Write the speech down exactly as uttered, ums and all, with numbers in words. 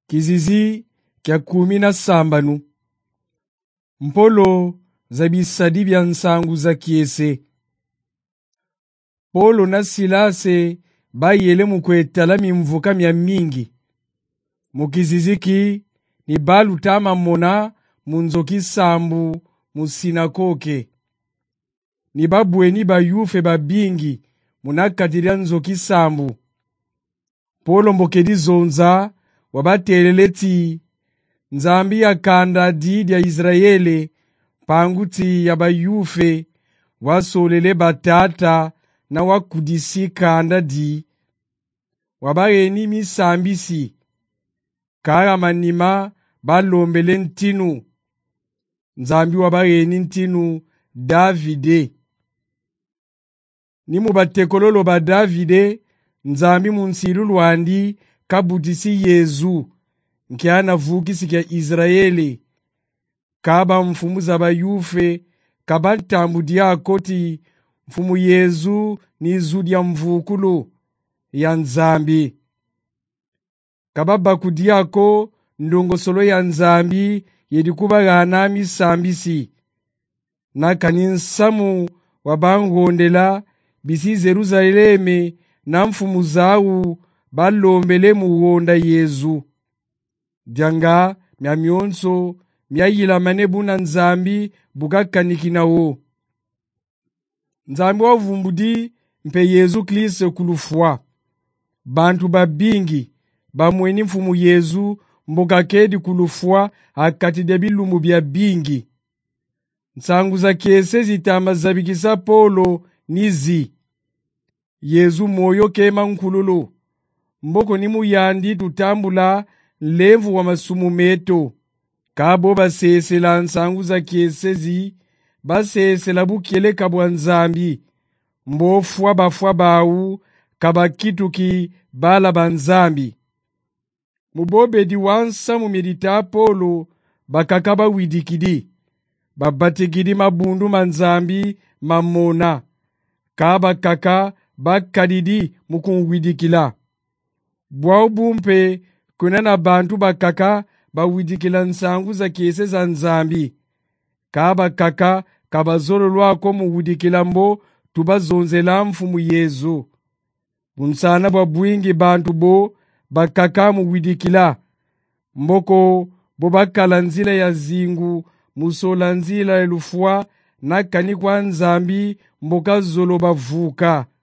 Kizizi kya kumi na sambanu. Mpolo za bisadi bya nsangu za kiese. Polo na Silase bayele mukwetala mimvuka mya mingi. Mukiziziki ni balu tama mona munzoki sambu musinakoke. Ni babweni bayufe babingi munakatiria nzoki sambu. Polo mbokedi zonza wabateleleti nzambi ya kanda didi ya Israele panguti ya bayufe wasolele batata na wakudisi kanda di wabareni misambisi kara manima balombele ntinu nzambi wabareni ntinu Davide ni mubatekololo ba Davide nzambi munsilu lwandi kabudisi Yezu nkiana vukisi kya Israeli kaba mfumu za bayufe kaba tambu diakoti mfumu Yezu ni zudia mvukulu ya nzambi kaba bakudiako ndongosolo ya nzambi yedikuba gana misambisi na kaninsamu wabangondela bisi Jerusaleme na mfumu zau balombele muwonda Yezu Dianga mya mionso mya yila manebu na nzambi bukakanikinawo. Nzambi wa vumbudi mpe Yezu Kristo kulufua. Bantu babingi bamweni mfumu Yezu mbokakedi kulufua akati debilumu bya bingi. Nsangu za kiese zitamba zabikisa Polo nizi. Yezu moyo kema nkululu. Mboko ni muyandi tutambula levu wa masumu meto. Kabo basesela nsangu za kiesezi, basesela bukiele kabwa nzambi. Mbofwa bafwa bau, kabakituki bala banzambi. Mubobedi wansa mumedita Polo, bakakaba widikidi. Babatikidi mabundu manzambi mamona. Kaba kaka bakadidi mukunwidikila. Bwau bumpe kunana bantu bakaka bawidikila nsangu za kiese za nzambi. Kaba kaka kabazolo lwako muwidikila mbo tubazonzela mfumu Yezu. Bunsana bwa bwingi bantu bo bakaka muwidikila. Mboko bo bakala nzila ya zingu musola nzila elufua na kanikwa nzambi mboka zolo bavuka.